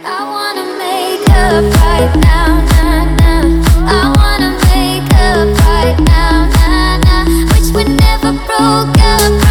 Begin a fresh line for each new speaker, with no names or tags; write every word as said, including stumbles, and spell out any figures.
I wanna make up right now, nah, nah. I wanna make up right now, nah, nah. Wish we never broke up.